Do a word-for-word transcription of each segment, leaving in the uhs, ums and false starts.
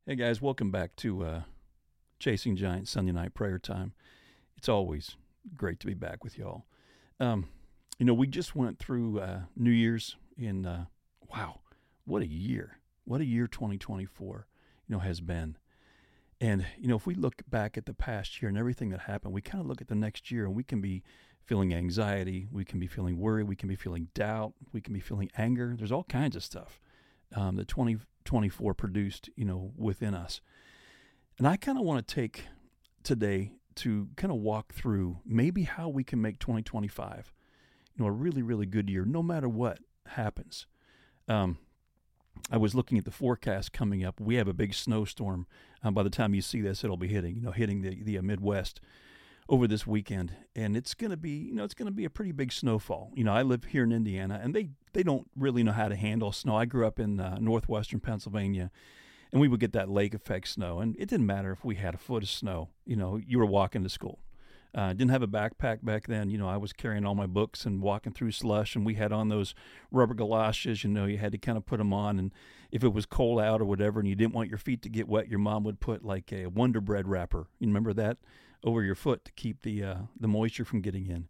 Hey guys, welcome back to uh, Chasing Giants Sunday Night Prayer Time. It's always great to be back with y'all. Um, you know, we just went through uh, New Year's in, uh, wow, what a year. What a year twenty twenty-four, you know, has been. And, you know, if we look back at the past year and everything that happened, we kind of look at the next year and we can be feeling anxiety, we can be feeling worry, we can be feeling doubt, we can be feeling anger. There's all kinds of stuff um, that twenty twenty-four produced, you know, within us. And I kind of want to take today to kind of walk through maybe how we can make twenty twenty-five, you know, a really, really good year, no matter what happens. Um, I was looking at the forecast coming up. We have a big snowstorm. Um, by the time you see this, it'll be hitting, you know, hitting the, the uh, Midwest over this weekend. And it's going to be, you know, it's going to be a pretty big snowfall. You know, I live here in Indiana, and they, they don't really know how to handle snow. I grew up in uh, northwestern Pennsylvania, and we would get that lake effect snow. And it didn't matter if we had a foot of snow. You know, you were walking to school. Uh, didn't have a backpack back then. You know, I was carrying all my books and walking through slush, and we had on those rubber galoshes. You know, you had to kind of put them on, and if it was cold out or whatever, and you didn't want your feet to get wet, your mom would put like a Wonder Bread wrapper. You remember that? Over your foot to keep the uh, the moisture from getting in.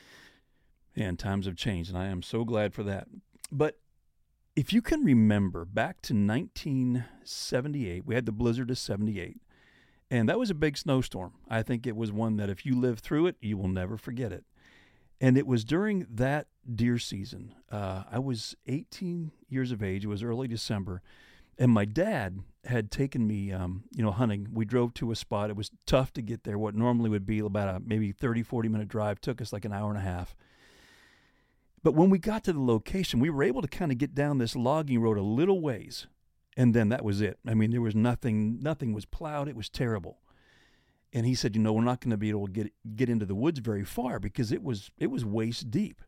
And times have changed, and I am so glad for that. But if you can remember back to nineteen seventy-eight, we had the blizzard of seventy-eight. And that was a big snowstorm. I think it was one that if you live through it, you will never forget it. And it was during that deer season. Uh, I was eighteen years of age. It was early December. And my dad had taken me, um, you know, hunting. We drove to a spot. It was tough to get there. What normally would be about a maybe thirty, forty minute drive took us like an hour and a half. But when we got to the location, we were able to kind of get down this logging road a little ways. And then that was it. I mean, there was nothing, nothing was plowed. It was terrible. And he said, you know, we're not going to be able to get get into the woods very far because it was it was waist deep.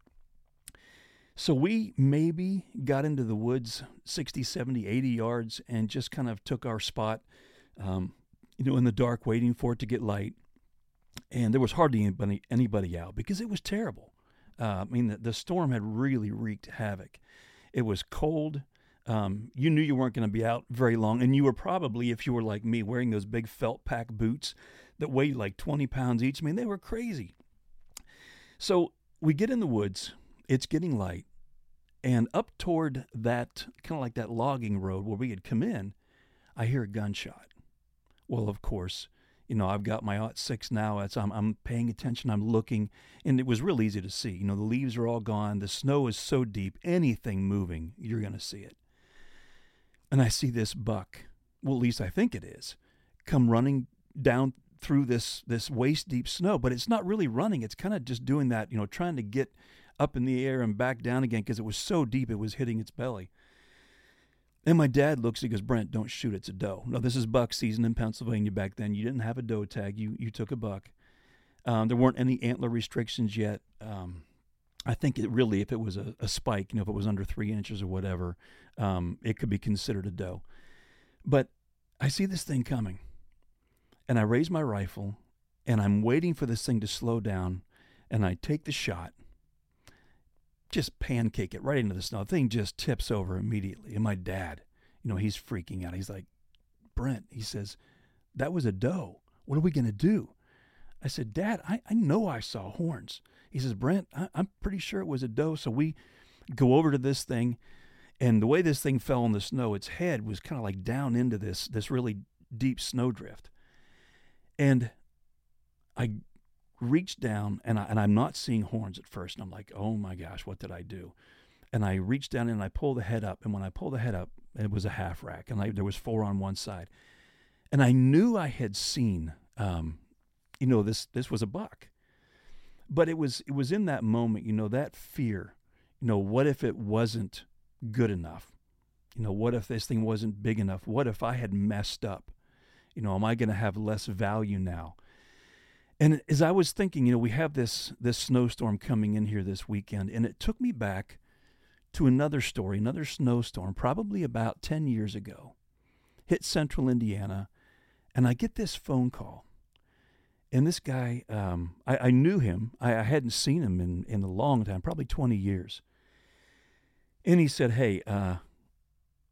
So we maybe got into the woods sixty, seventy, eighty yards and just kind of took our spot, um, you know, in the dark waiting for it to get light. And there was hardly anybody, anybody out because it was terrible. Uh, I mean, the, the storm had really wreaked havoc. It was cold. Um, you knew you weren't going to be out very long, and you were probably, if you were like me, wearing those big felt pack boots that weighed like twenty pounds each. I mean, they were crazy. So we get in the woods. It's getting light, and up toward that, kind of like that logging road where we had come in, I hear a gunshot. Well, of course, you know, I've got my aught six now. It's, I'm, I'm paying attention. I'm looking, and it was real easy to see. You know, the leaves are all gone. The snow is so deep. Anything moving, you're going to see it. And I see this buck, well, at least I think it is, come running down through this this waist-deep snow. But it's not really running. It's kind of just doing that, you know, trying to get up in the air and back down again because it was so deep it was hitting its belly. And my dad looks, he goes, Brent, don't shoot, it's a doe. No, this is buck season in Pennsylvania back then. You didn't have a doe tag. You you took a buck. Um, there weren't any antler restrictions yet. Um I think it really, if it was a, a spike, you know, if it was under three inches or whatever, um, it could be considered a doe. But I see this thing coming, and I raise my rifle, and I'm waiting for this thing to slow down, and I take the shot, just pancake it right into the snow. The thing just tips over immediately. And my dad, you know, he's freaking out. He's like, Brent, he says, that was a doe. What are we going to do? I said, Dad, I, I know I saw horns. He says, Brent, I, I'm pretty sure it was a doe. So we go over to this thing, and the way this thing fell in the snow, its head was kind of like down into this, this really deep snowdrift. And I reach down, and, I, and I'm not seeing horns at first. And I'm like, oh my gosh, what did I do? And I reach down and I pull the head up. And when I pull the head up, it was a half rack, and I, there was four on one side. And I knew I had seen, um, you know, this this was a buck. But it was it was in that moment, you know, that fear, you know, what if it wasn't good enough? You know, what if this thing wasn't big enough? What if I had messed up? You know, am I going to have less value now? And as I was thinking, you know, we have this this snowstorm coming in here this weekend, and it took me back to another story, another snowstorm, probably about ten years ago, hit central Indiana, and I get this phone call. And this guy, um, I, I knew him. I, I hadn't seen him in, in a long time, probably twenty years. And he said, hey, uh,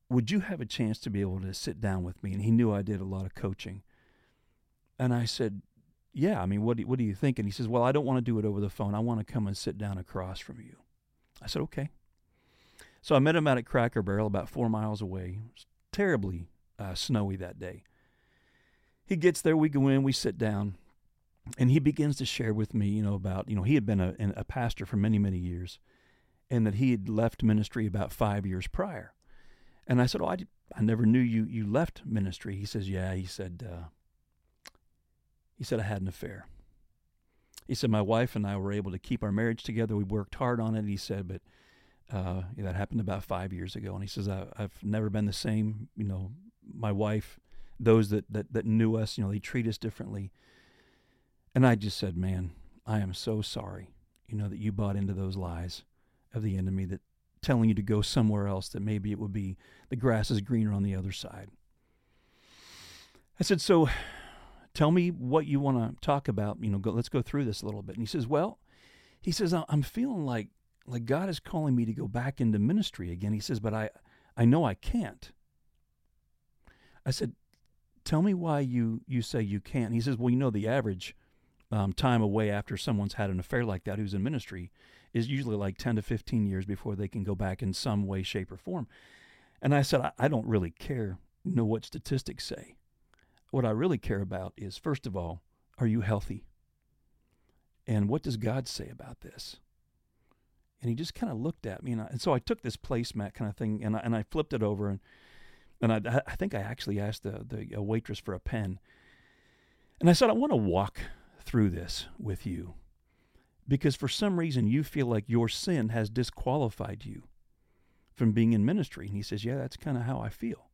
would you have a chance to be able to sit down with me? And he knew I did a lot of coaching. And I said, yeah, I mean, what do, what do you think? And he says, well, I don't want to do it over the phone. I want to come and sit down across from you. I said, okay. So I met him out at Cracker Barrel about four miles away. It was terribly uh, snowy that day. He gets there, we go in, we sit down, and he begins to share with me, you know, about, you know, he had been a, a pastor for many, many years, and that he had left ministry about five years prior. And I said, oh, I, did, I never knew you you left ministry. He says, yeah. He said, uh, he said, I had an affair. He said, my wife and I were able to keep our marriage together. We worked hard on it. He said, but uh, that happened about five years ago. And he says, I, I've never been the same. You know, my wife, those that, that, that knew us, you know, they treat us differently. And I just said, man, I am so sorry, you know, that you bought into those lies of the enemy that telling you to go somewhere else, that maybe it would be the grass is greener on the other side. I said, so tell me what you want to talk about. You know, go, let's go through this a little bit. And he says, well, he says, I'm feeling like like God is calling me to go back into ministry again. He says, but I, I know I can't. I said, tell me why you, you say you can't. He says, well, you know, the average um, time away after someone's had an affair like that who's in ministry is usually like ten to fifteen years before they can go back in some way, shape, or form. And I said, I, I don't really care, you know, what statistics say. What I really care about is, first of all, are you healthy? And what does God say about this? And he just kind of looked at me, and, I, and so I took this placemat kind of thing, and I, and I flipped it over, and and I, I think I actually asked the, the waitress for a pen. And I said, I want to walk through this with you, because for some reason you feel like your sin has disqualified you from being in ministry. And he says, yeah, that's kind of how I feel.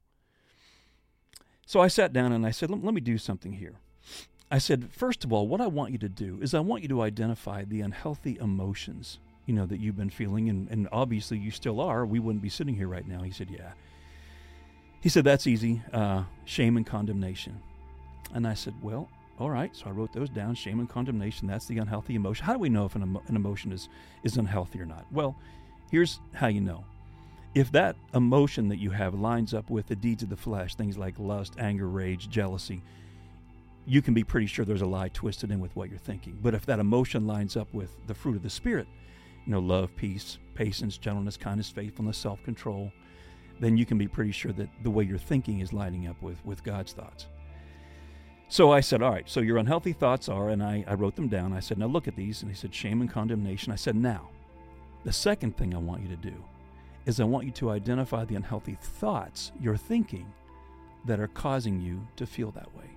So I sat down and I said, let, let me do something here. I said, first of all, what I want you to do is I want you to identify the unhealthy emotions, you know, that you've been feeling, and, and obviously you still are. We wouldn't be sitting here right now. He said, yeah. He said, that's easy, uh, shame and condemnation. And I said, well, all right. So I wrote those down, shame and condemnation. That's the unhealthy emotion. How do we know if an, emo- an emotion is, is unhealthy or not? Well, here's how you know. If that emotion that you have lines up with the deeds of the flesh, things like lust, anger, rage, jealousy, you can be pretty sure there's a lie twisted in with what you're thinking. But if that emotion lines up with the fruit of the Spirit, you know, love, peace, patience, gentleness, kindness, faithfulness, self-control, then you can be pretty sure that the way you're thinking is lining up with, with God's thoughts. So I said, all right, so your unhealthy thoughts are, and I, I wrote them down. I said, now look at these. And he said, shame and condemnation. I said, now, the second thing I want you to do is I want you to identify the unhealthy thoughts you're thinking that are causing you to feel that way.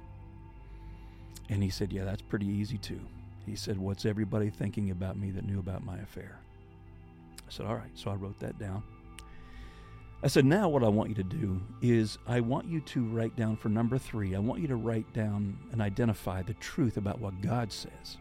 And he said, yeah, that's pretty easy too. He said, what's everybody thinking about me that knew about my affair? I said, all right. So I wrote that down. I said, now what I want you to do is I want you to write down for number three, I want you to write down and identify the truth about what God says.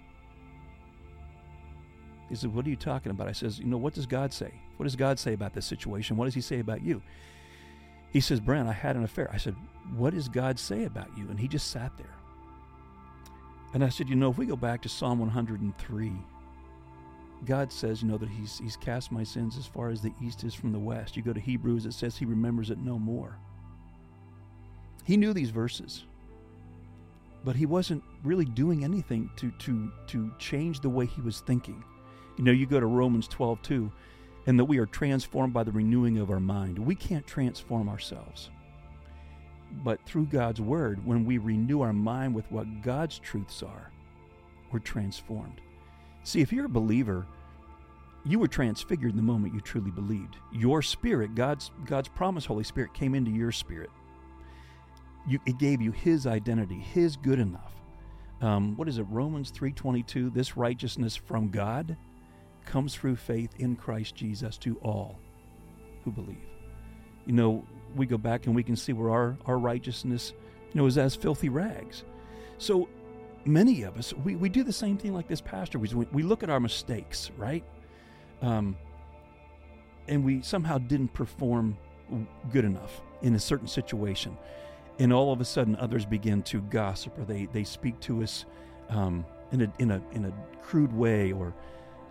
He said, what are you talking about? I says, you know, what does God say? What does God say about this situation? What does he say about you? He says, Brent, I had an affair. I said, what does God say about you? And he just sat there. And I said, you know, if we go back to Psalm one hundred three, God says, you know, that he's he's cast my sins as far as the east is from the west. You go to Hebrews, it says he remembers it no more. He knew these verses, but he wasn't really doing anything to to to change the way he was thinking. You know, you go to Romans twelve two, and that we are transformed by the renewing of our mind. We can't transform ourselves. But through God's word, when we renew our mind with what God's truths are, we're transformed. See, if you're a believer, you were transfigured the moment you truly believed. Your spirit, God's God's promised Holy Spirit, came into your spirit. You, it gave you his identity, his good enough. Um, what is it, Romans three twenty-two? This righteousness from God comes through faith in Christ Jesus to all who believe. You know, we go back and we can see where our, our righteousness, you know, is as filthy rags. So many of us, we, we do the same thing like this pastor. We, we look at our mistakes, right? Um, and we somehow didn't perform good enough in a certain situation. And all of a sudden others begin to gossip, or they, they speak to us um, in a in a in a crude way, or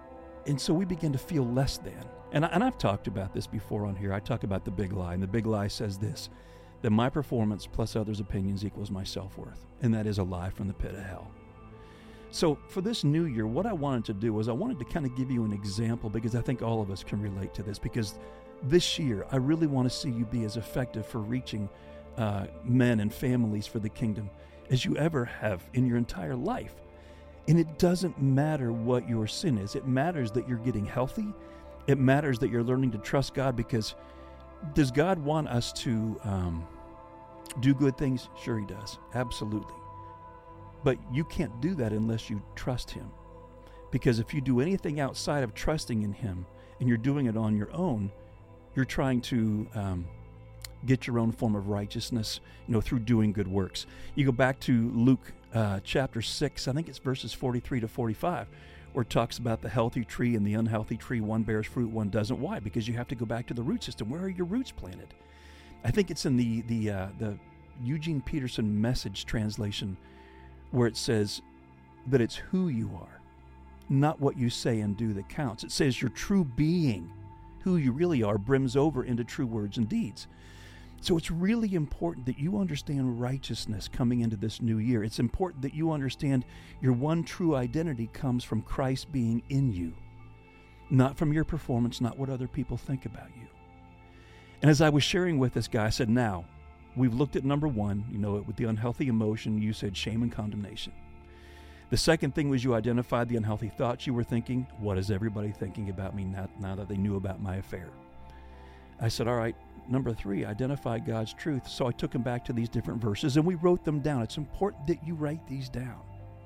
And so we begin to feel less than. And, I, and I've talked about this before on here. I talk about the big lie. And the big lie says this, that my performance plus others' opinions equals my self-worth. And that is a lie from the pit of hell. So for this new year, what I wanted to do was I wanted to kind of give you an example, because I think all of us can relate to this, because this year I really want to see you be as effective for reaching uh, men and families for the kingdom as you ever have in your entire life. And it doesn't matter what your sin is. It matters that you're getting healthy. It matters that you're learning to trust God, because does God want us to um, do good things? Sure he does. Absolutely. But you can't do that unless you trust him. Because if you do anything outside of trusting in him and you're doing it on your own, you're trying to um, get your own form of righteousness, you know, through doing good works. You go back to Luke uh, chapter six, I think it's verses forty-three to forty-five, where it talks about the healthy tree and the unhealthy tree. One bears fruit, one doesn't. Why? Because you have to go back to the root system. Where are your roots planted? I think it's in the the uh, the Eugene Peterson Message translation, where it says that it's who you are, not what you say and do that counts. It says your true being, who you really are, brims over into true words and deeds. So it's really important that you understand righteousness coming into this new year. It's important that you understand your one true identity comes from Christ being in you, not from your performance, not what other people think about you. And as I was sharing with this guy, I said, now, we've looked at number one, you know, with the unhealthy emotion, you said shame and condemnation. The second thing was you identified the unhealthy thoughts you were thinking. What is everybody thinking about me now, now that they knew about my affair? I said, all right, number three, identify God's truth. So I took him back to these different verses and we wrote them down. It's important that you write these down.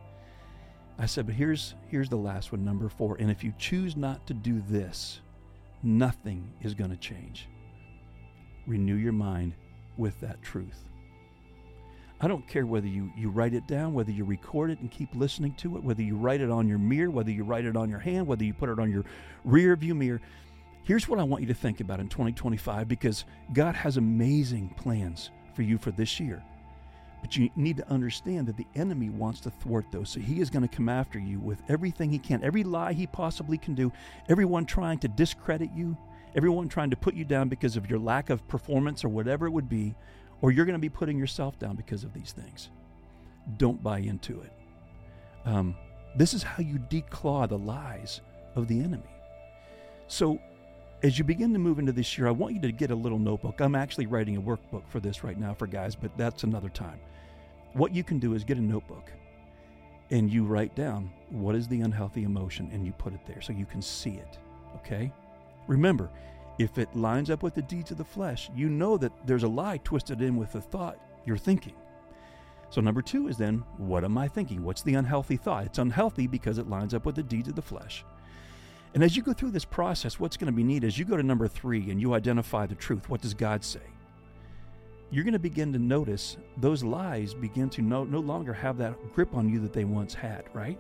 I said, but here's, here's the last one, number four. And if you choose not to do this, nothing is going to change. Renew your mind with that truth. I don't care whether you, you write it down, whether you record it and keep listening to it, whether you write it on your mirror, whether you write it on your hand, whether you put it on your rear view mirror. Here's what I want you to think about in twenty twenty-five, because God has amazing plans for you for this year. But you need to understand that the enemy wants to thwart those. So he is going to come after you with everything he can, every lie he possibly can do, everyone trying to discredit you, everyone trying to put you down because of your lack of performance or whatever it would be, or you're going to be putting yourself down because of these things. Don't buy into it. Um, this is how you declaw the lies of the enemy. So as you begin to move into this year, I want you to get a little notebook. I'm actually writing a workbook for this right now for guys, but that's another time. What you can do is get a notebook and you write down what is the unhealthy emotion and you put it there so you can see it, okay? Remember, if it lines up with the deeds of the flesh, you know that there's a lie twisted in with the thought you're thinking. So number two is then, what am I thinking? What's the unhealthy thought? It's unhealthy because it lines up with the deeds of the flesh. And as you go through this process, what's going to be neat is you go to number three and you identify the truth. What does God say? You're going to begin to notice those lies begin to no, no longer have that grip on you that they once had, right?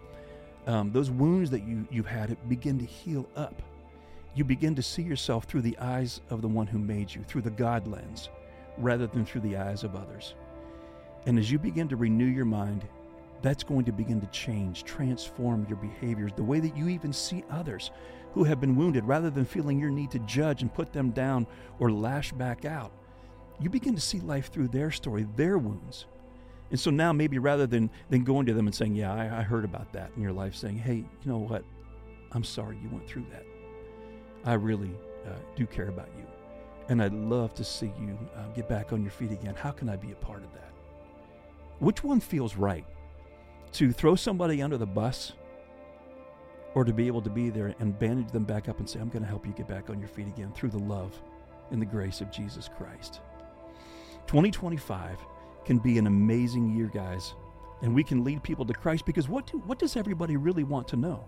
Um, those wounds that you, you've had it begin to heal up. You begin to see yourself through the eyes of the one who made you, through the God lens, rather than through the eyes of others. And as you begin to renew your mind, that's going to begin to change, transform your behaviors, the way that you even see others who have been wounded, rather than feeling your need to judge and put them down or lash back out. You begin to see life through their story, their wounds. And so now maybe rather than, than going to them and saying, yeah, I, I heard about that in your life, saying, hey, you know what? I'm sorry you went through that. I really uh, do care about you. And I'd love to see you uh, get back on your feet again. How can I be a part of that? Which one feels right? To throw somebody under the bus, or to be able to be there and bandage them back up and say, I'm going to help you get back on your feet again through the love and the grace of Jesus Christ. twenty twenty-five can be an amazing year, guys, and we can lead people to Christ, because what do, what does everybody really want to know?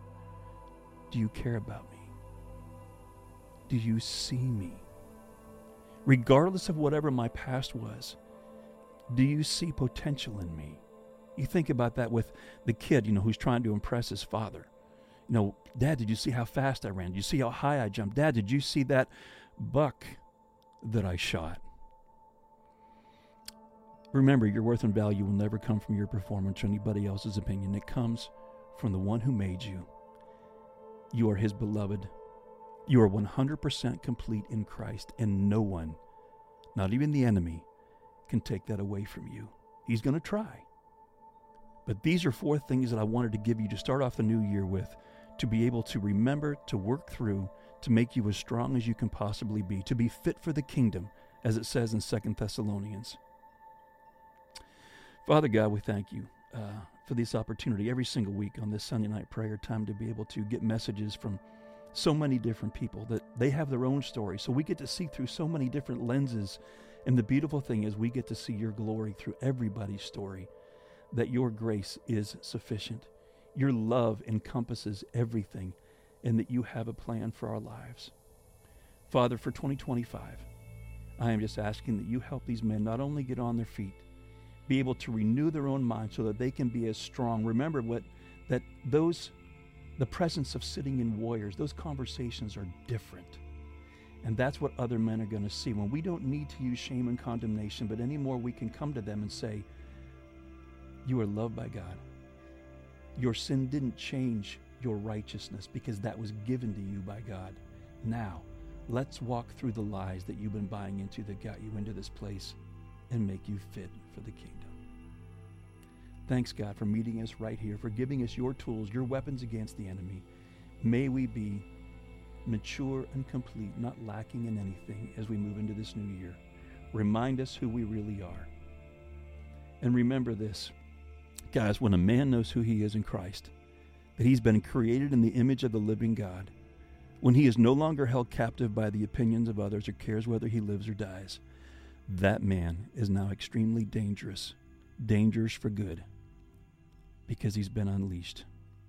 Do you care about me? Do you see me? Regardless of whatever my past was, do you see potential in me? You think about that with the kid, you know, who's trying to impress his father. You know, Dad, did you see how fast I ran? Did you see how high I jumped? Dad, did you see that buck that I shot? Remember, your worth and value will never come from your performance or anybody else's opinion. It comes from the one who made you. You are his beloved. You are one hundred percent complete in Christ, and no one, not even the enemy, can take that away from you. He's going to try. But these are four things that I wanted to give you to start off the new year with, to be able to remember, to work through, to make you as strong as you can possibly be, to be fit for the kingdom, as it says in Second Thessalonians. Father God, we thank you uh, for this opportunity every single week on this Sunday night prayer time to be able to get messages from so many different people that they have their own story. So we get to see through so many different lenses. And the beautiful thing is we get to see your glory through everybody's story, that your grace is sufficient. Your love encompasses everything, and that you have a plan for our lives. Father, for twenty twenty-five, I am just asking that you help these men not only get on their feet, be able to renew their own mind so that they can be as strong. Remember what that those, the presence of sitting in warriors, those conversations are different. And that's what other men are going to see. When we don't need to use shame and condemnation, but anymore we can come to them and say, you are loved by God. Your sin didn't change your righteousness because that was given to you by God. Now, let's walk through the lies that you've been buying into that got you into this place and make you fit for the kingdom. Thanks, God, for meeting us right here, for giving us your tools, your weapons against the enemy. May we be mature and complete, not lacking in anything as we move into this new year. Remind us who we really are. And remember this, guys, when a man knows who he is in Christ, that he's been created in the image of the living God, when he is no longer held captive by the opinions of others or cares whether he lives or dies, that man is now extremely dangerous, dangerous for good, because he's been unleashed,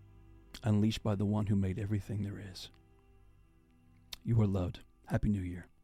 unleashed by the one who made everything there is. You are loved. Happy New Year.